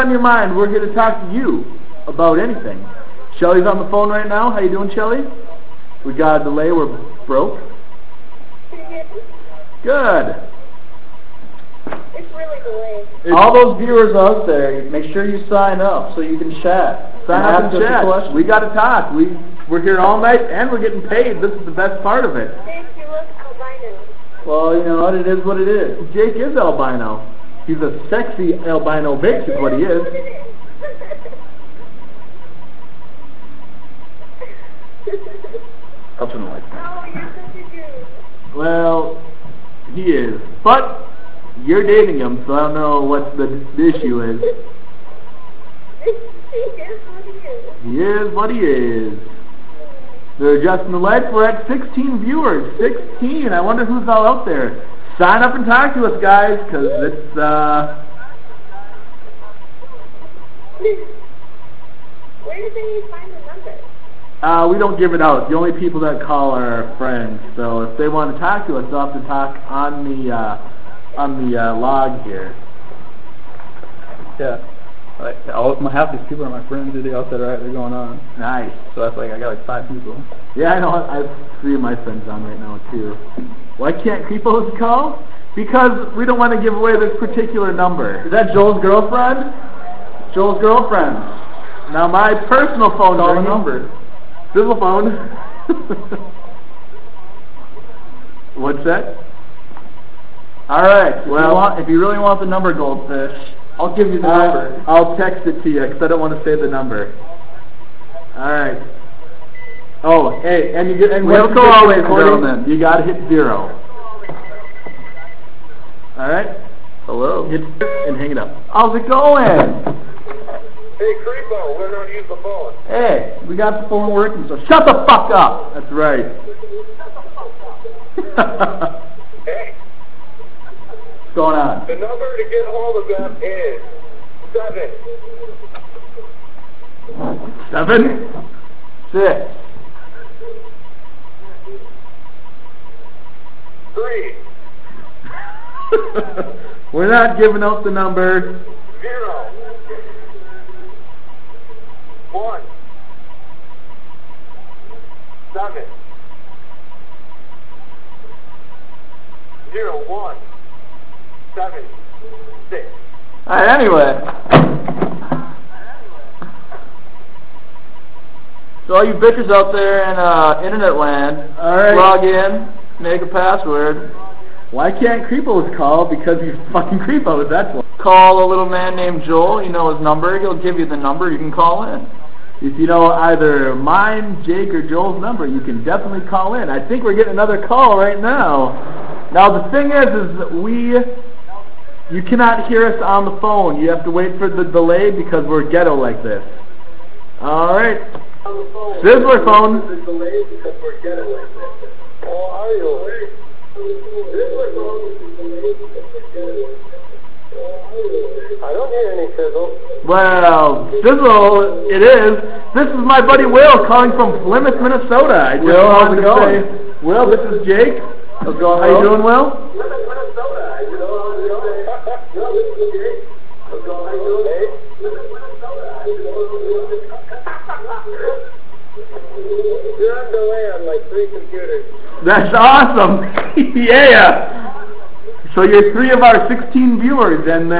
on your mind, we're here to talk to you about anything. Shelly's on the phone right now. How you doing, Shelly? We got a delay. We're broke. Good. It's really delayed. All those viewers out there, make sure you sign up so you can chat. Sign up and chat. We got to talk. We're here all night, and we're getting paid. This is the best part of it. Jake, you look albino. Well, you know what? It is what it is. Jake is albino. He's a sexy albino bitch is what he is. I'll turn the lights on. Oh, you're such a dude. Well, he is. But you're dating him, so I don't know what the issue is. He is what he is. They're adjusting the lights. We're at 16 viewers. 16. I wonder who's all out there. Sign up and talk to us, guys, because it's, Where did they find the number? we don't give it out. The only people that call are our friends. So if they want to talk to us, they'll have to talk on the log here. Yeah. Half these people are my friends. They all said, all right, they're going on. Nice. So that's like, I got like 5 people. Yeah, I know. I have 3 of my friends on right now, too. Why can't Creepos call? Because we don't want to give away this particular number. Is that Joel's girlfriend? Joel's girlfriend. Now, my personal phone Call the number. Sizzle phone. What's that? All right. Well, if you really want the number, Goldfish, I'll give you the number. I'll text it to you because I don't want to say the number. All right. Oh, hey, and welcome always, gentlemen. You got to hit 0. All right. Hello. Hit and hang it up. How's it going? Hey, Creepo, learn how to use the phone. Hey, we got the phone working, so shut the fuck up. That's right. Hey, What's going on? the number to get hold of them is 7. 7? 6. 3. We're not giving out the number. 0. 1. 7. 0. 1. 7. 6. Alright, anyway. So all you bitches out there in internet land, Alright. log in, make a password, Why can't Creepos call? Because he's fucking Creepos, that's why. call a little man named Joel, you know his number, he'll give you the number, you can call in. If you know either mine, Jake, or Joel's number, you can definitely call in. I think we're getting another call right now. Now the thing is you cannot hear us on the phone. You have to wait for the delay because we're ghetto like this. Alright. Sizzler phone. Oh, are you? I don't hear any sizzle. Well, Sizzle, it is. This is my buddy Will calling from Plymouth, Minnesota. I just Will, how's wanted it to going? say, Will, this is Jake. How's it going, How you doing, Will? Plymouth, Minnesota. You're on delay on like 3 computers. That's awesome. Yeah. So you're 3 of our 16 viewers, and